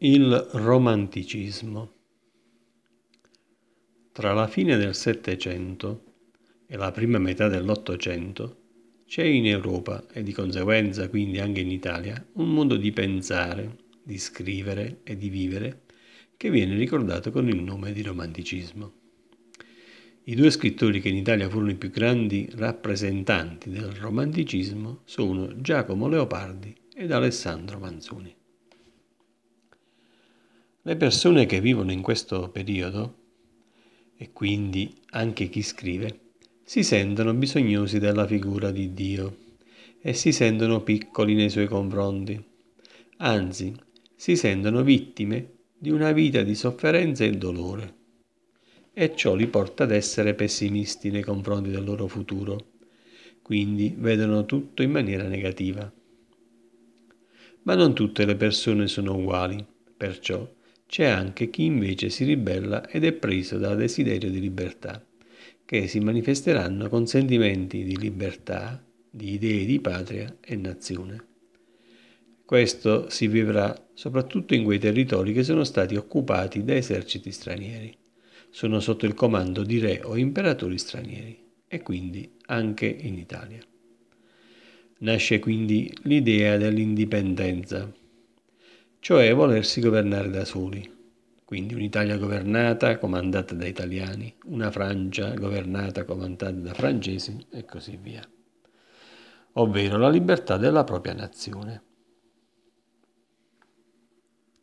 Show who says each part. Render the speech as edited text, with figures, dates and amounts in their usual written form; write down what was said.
Speaker 1: Il romanticismo. Tra la fine del Settecento e la prima metà dell'Ottocento c'è in Europa, e di conseguenza quindi anche in Italia, un modo di pensare, di scrivere e di vivere che viene ricordato con il nome di romanticismo. I due scrittori che in Italia furono i più grandi rappresentanti del romanticismo sono Giacomo Leopardi ed Alessandro Manzoni. Le persone che vivono in questo periodo, e quindi anche chi scrive, si sentono bisognosi della figura di Dio e si sentono piccoli nei suoi confronti. Anzi, si sentono vittime di una vita di sofferenza e dolore. E ciò li porta ad essere pessimisti nei confronti del loro futuro. Quindi vedono tutto in maniera negativa. Ma non tutte le persone sono uguali, perciò c'è anche chi invece si ribella ed è preso da desiderio di libertà, che si manifesteranno con sentimenti di libertà, di idee di patria e nazione. Questo si vivrà soprattutto in quei territori che sono stati occupati da eserciti stranieri, sono sotto il comando di re o imperatori stranieri, e quindi anche in Italia. Nasce quindi l'idea dell'indipendenza, cioè volersi governare da soli. Quindi un'Italia governata, comandata da italiani, una Francia governata, comandata da francesi e così via. Ovvero la libertà della propria nazione.